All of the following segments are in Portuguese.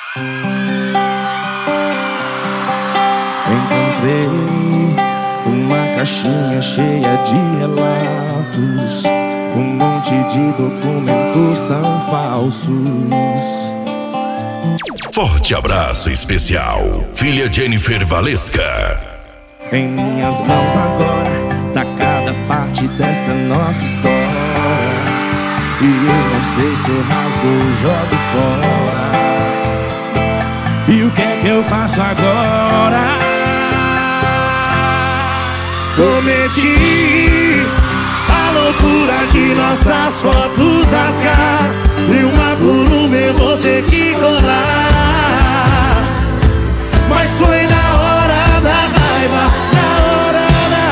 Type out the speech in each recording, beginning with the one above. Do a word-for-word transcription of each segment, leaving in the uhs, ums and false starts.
Encontrei uma caixinha cheia de relatos, um monte de documentos tão falsos. Forte abraço especial, filha Jennifer Valesca. Em minhas mãos agora tá cada parte dessa nossa história, e eu não sei se eu rasgo ou jogo fora. E o que é que eu faço agora? Cometi a loucura de nossas fotos rasgar, e uma por uma eu vou ter que colar. Mas foi na hora da raiva, na hora,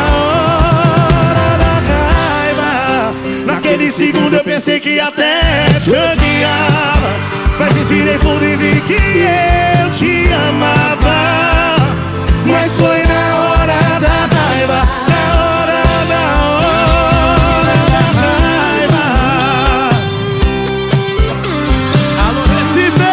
na hora da raiva. Naquele segundo eu pensei que até te odiava, mas respirei fundo e vi que eu te amava. Mas foi na hora da raiva, na hora, na hora da raiva. Alô, Recife!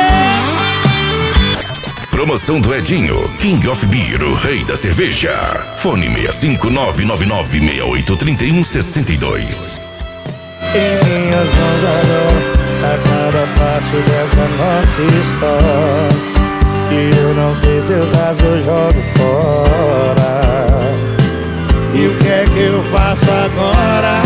Promoção do Edinho, King of Beer, o rei da cerveja. Fone seis cinco nove nove nove seis oito três um seis dois. Em minhas mãos agora tá cada parte dessa nossa história, e eu não sei se eu rasgo ou jogo fora. E o que é que eu faço agora?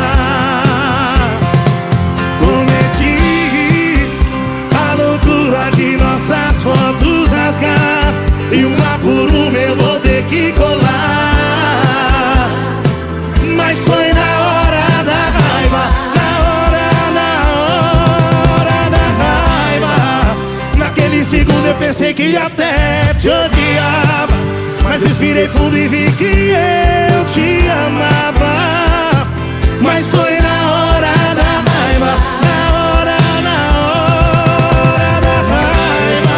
Cometi a loucura de nossas fotos rasgar, e uma por uma eu vou ter que colar. Mas foi na hora da raiva, na hora, na hora da raiva. Naquele segundo eu pensei que até te odiava, mas respirei fundo e vi que eu te amava. Mas foi na hora da raiva, na hora, na hora da raiva.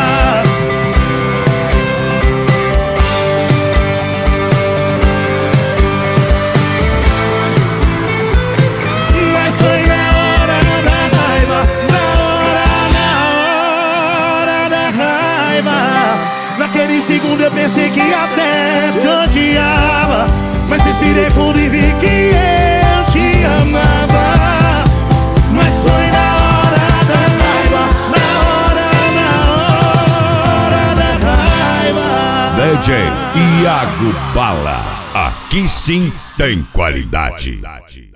Mas foi na hora da raiva, na hora, na hora da raiva. Naquele segundo eu pensei que até te odiava, mas respirei fundo e vi que eu te amava. Mas foi na hora da raiva, na hora, na hora da raiva. D J Iago Bala, aqui sim tem qualidade.